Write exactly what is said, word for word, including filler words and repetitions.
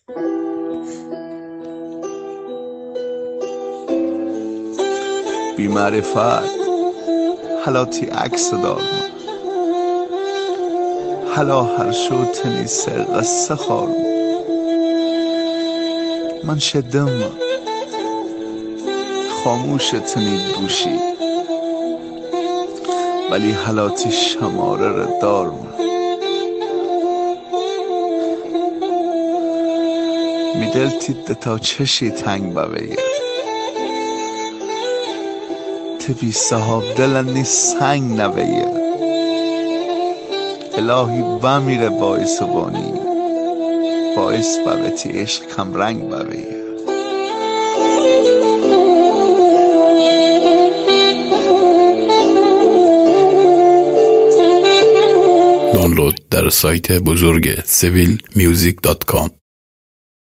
بی معرفت حالاتی عکس دارم حالا هر شو تنی سر قصه خارم من شدم خاموش تنی بوشی ولی حالاتی شماره را دارم میدل تیده تا چشی تنگ بویه تبی صحاب دلنی سنگ نویه الهی بمیره باعث بانی باعث بویتی عشق کم رنگ بویه. دانلود در سایت بزرگ سویل میوزیک دات کام.